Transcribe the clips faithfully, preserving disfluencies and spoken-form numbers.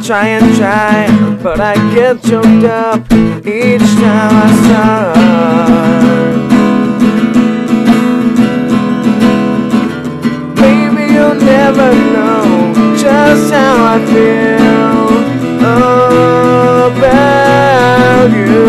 try and try, but I get choked up each time I start. Maybe you'll never know just how I feel about you,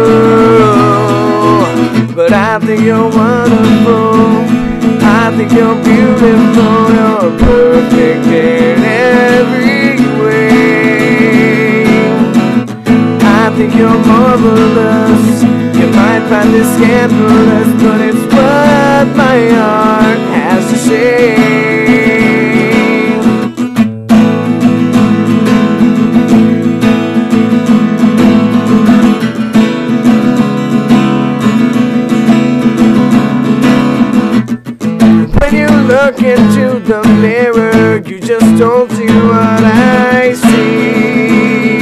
but I think you're wonderful, I think you're beautiful, you're perfect in every way. I think you're marvelous, you might find this scandalous, but it's what my heart has to say. Look into the mirror, you just don't see what I see.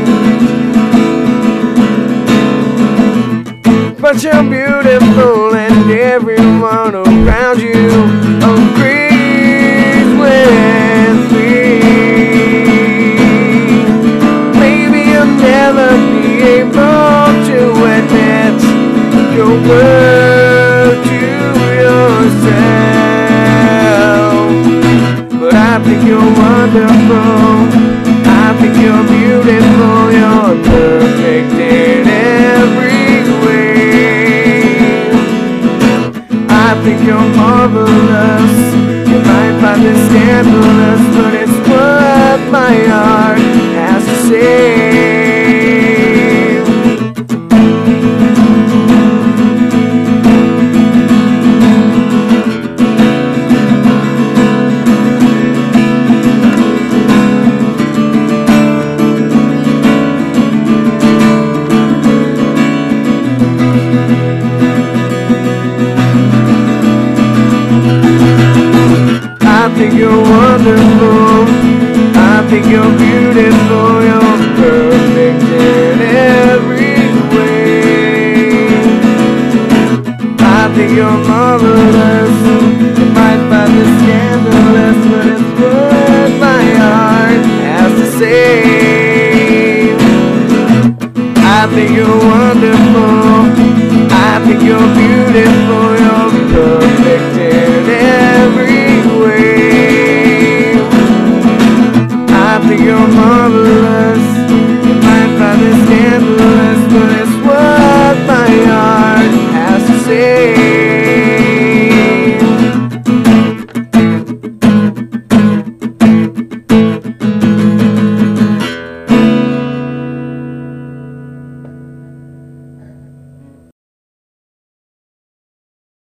But you're beautiful and everyone around you agrees with me. Maybe you'll never be able to admit your word to yourself. I think you're wonderful, I think you're beautiful, you're perfect in every way. I think you're marvelous, you might find this scandalous, but it's what my heart has to say. I think you're wonderful, I think you're beautiful, you're perfect in every way. I think you're marvelous, you might find this scandalous, but it's what my heart has to say. I think you're wonderful, I think you're beautiful, you're perfect in every way. I think you're marvelous, you might find this scandalous.